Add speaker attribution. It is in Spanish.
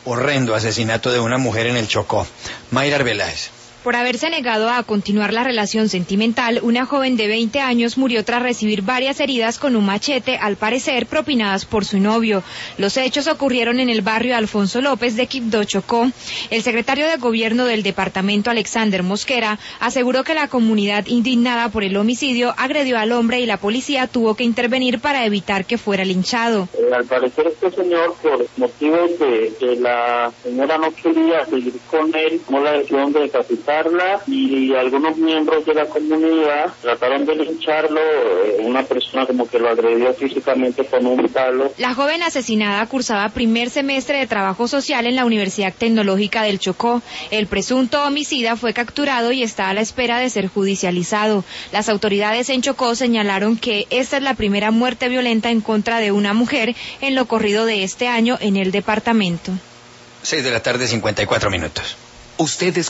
Speaker 1: Horrendo asesinato de una mujer en el Chocó. Mayra Arbeláez.
Speaker 2: Por haberse negado a continuar la relación sentimental, una joven de 20 años murió tras recibir varias heridas con un machete, al parecer propinadas por su novio. Los hechos ocurrieron en el barrio Alfonso López de Quibdó, Chocó. El secretario de Gobierno del departamento, Alexander Mosquera, aseguró que la comunidad indignada por el homicidio agredió al hombre y la policía tuvo que intervenir para evitar que fuera linchado.
Speaker 3: Al parecer este señor, por motivos de que la señora no quería seguir con él, tomó la decisión de decapitarla y algunos miembros de la comunidad trataron de lincharlo. Una persona como que lo agredió físicamente con un palo.
Speaker 2: La joven asesinada cursaba primer semestre de trabajo social en la Universidad Tecnológica del Chocó. El presunto homicida fue capturado y está a la espera de ser judicializado. Las autoridades en Chocó señalaron que esta es la primera muerte violenta en contra de una mujer en lo corrido de este año en el departamento.
Speaker 1: 6:54 p.m. Ustedes